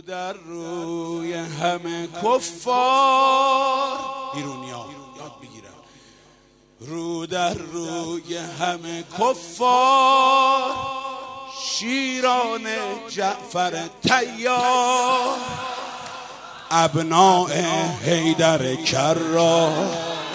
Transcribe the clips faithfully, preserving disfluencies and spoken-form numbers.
در روی همه کفار ایرونیا یاد بگیرم، رو در روی همه کفار، شیران جعفر طیار، ابناء حیدر کرار.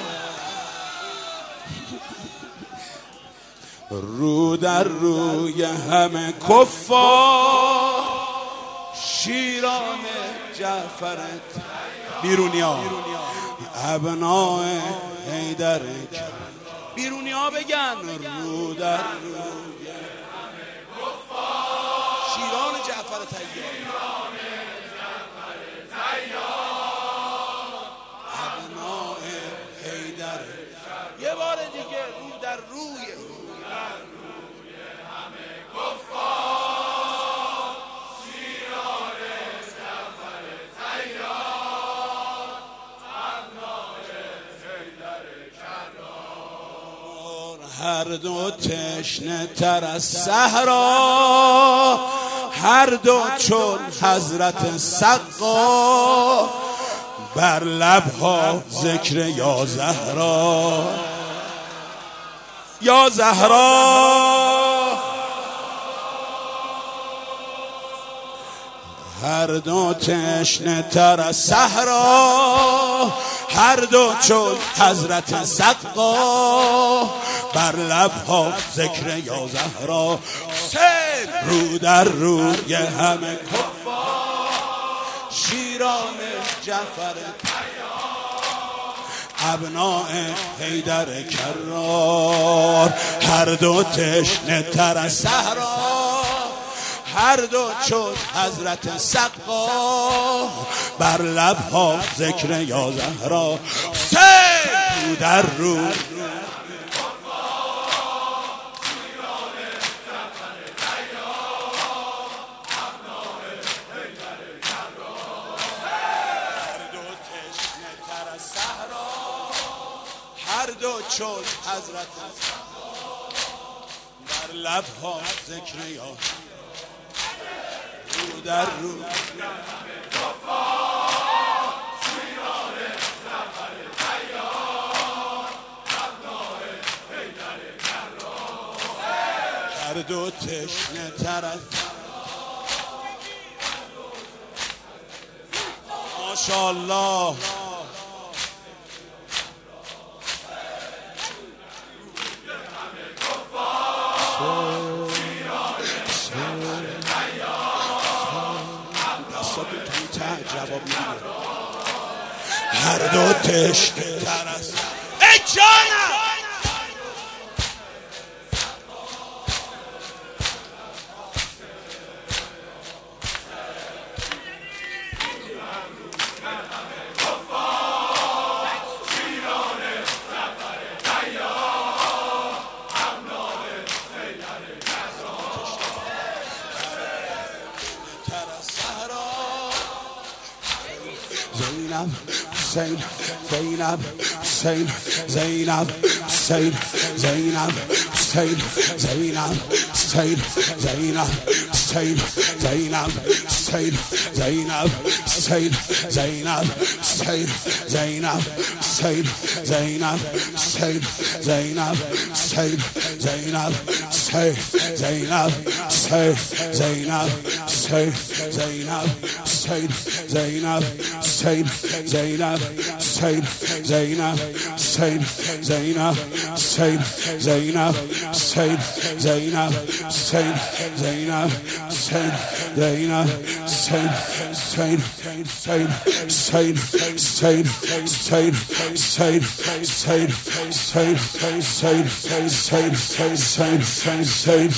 رو در روی همه کفار، شیران جعفر بیرونیا، ابناء حیدر کرار. بیرونیا بگن رو در روی همه کفار، شیران جعفر طیار، ابناء حیدر. یه بار دیگه رو در روی همه کفار، شیران جعفر طیار، ابناء حیدر کرار. هر دو تشنه تر از صحرا، هر دو چون حضرت سقا، بر لبها ذکر یا زهرا، یا زهرا. هر دو تشنه تر از صحرا، هر دو چون حضرت سقا، بر لبها ذکر یا زهرا. سر رو در روی همه کفار، شیران جعفر طیار، ابناء حیدر کرار. هر دو تشنه تر از صحرا، هر دو چون حضرت سقا، بر لبها ذکر یا زهرا. سر رو در رو هر دو چون حضرت بر لبها ذکر یا رو در رو هر دو تشنه تر از ماشاءالله. هر دو تشنه تر از ای جانم Zainab, Zainab, Zainab, Zainab, Zainab, Zainab, Zainab, Zainab, Zainab, Zainab, Zainab, Zainab, Zainab, Zainab, Zainab, Zainab, Zainab, Zainab, Said Zainab, Said Zainab, Said Zainab, Said Zainab, Said Zainab, Said Zainab, Said Zainab, Said Said Said Said Said Said Said Said Said Said Said Said Said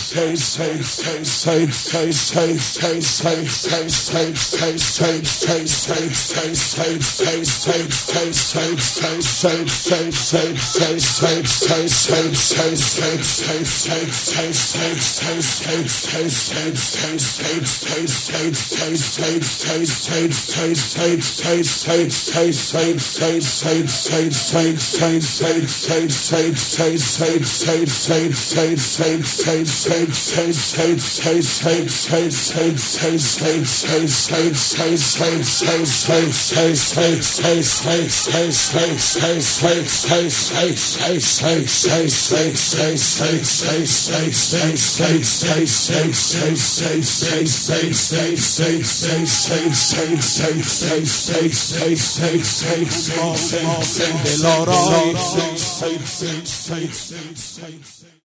Said دلارای